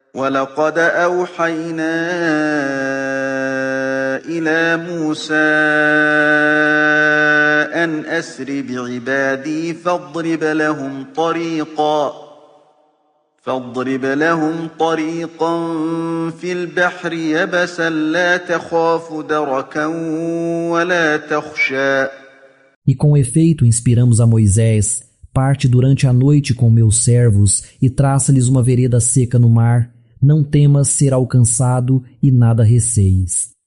وَلَقَدْ أَوْحَيْنَا إِلَىٰ مُوسَىٰ أَنْ أَسْرِ بِعِبَادِي فاضرب لهم طريقا في البحر يبسا لا تخاف دركا ولا تخشى. E com efeito inspiramos a Moisés: parte durante a noite com meus servos e traça-lhes uma vereda seca no mar. Não temas ser alcançado e nada receis.